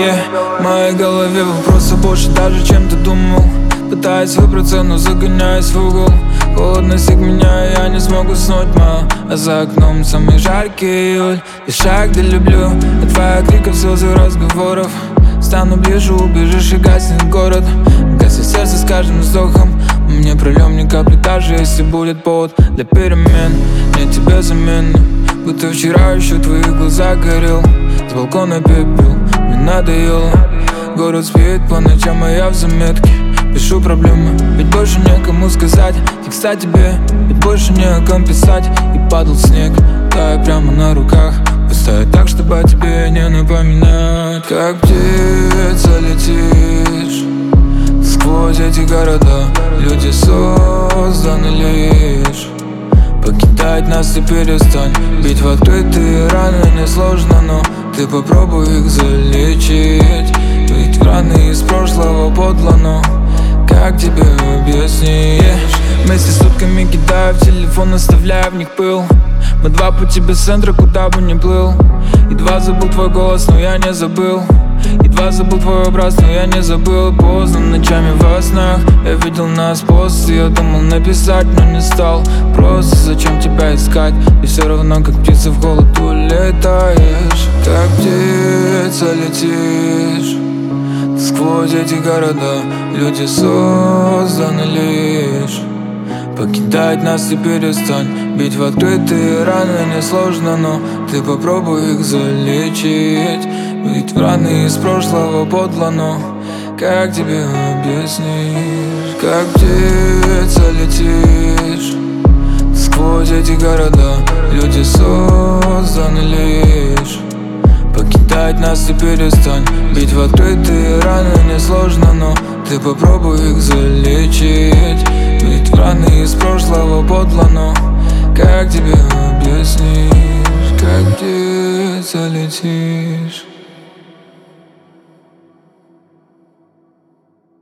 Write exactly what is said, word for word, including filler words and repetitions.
yeah. В моей голове вопросов больше даже, чем ты думал. Пытаюсь выбраться, но загоняюсь в угол. Холодно сик меня, и я не смогу уснуть, ма. А за окном самый жаркий июль. И шаг, да люблю, от твоих криков, слез и разговоров. Стану ближе, убежишь и гаснет город. Гаснет сердце с каждым вздохом. Мы не прольем ни капли, даже если будет повод для перемен. Нет тебе замены, будто вчера еще в твоих глазах горел. С балкона пепел, мне надоело. Город спит по ночам, а я в заметке. Пишу проблемы, ведь больше некому сказать. Текста тебе, ведь больше не о ком писать. И падал снег, тая прямо на руках. Поставить так, чтобы о тебе не напоминать. Как птица летишь сквозь эти города. Люди созданы лишь покидать нас, и перестань бить в открытые раны. Несложно, но ты попробуй их залечить. Ведь раны из прошлого подло, но как тебе объяснить? Вместе с сутками кидаю в телефон, оставляя в них пыл. Мы два пути без центра, куда бы ни плыл. Едва забыл твой голос, но я не забыл. Едва забыл твой образ, но я не забыл. Поздно ночами во снах я видел нас после. Я думал написать, но не стал. Просто зачем тебя искать? И все равно, как птица в холод улетаешь. Как птица летишь сквозь эти города. Люди созданы лишь покидать нас, и перестань бить в открытые раны. Несложно, но ты попробуй их залечить. Ведь раны из прошлого подло, но как тебе объяснишь? Как птица летишь сквозь эти города. Люди созданы лишь покидать нас, и перестань бить в открытые раны. Несложно, но ты попробуй их залечить. Ведь раны из прошлого подло, но как тебе объяснишь? Как птица летишь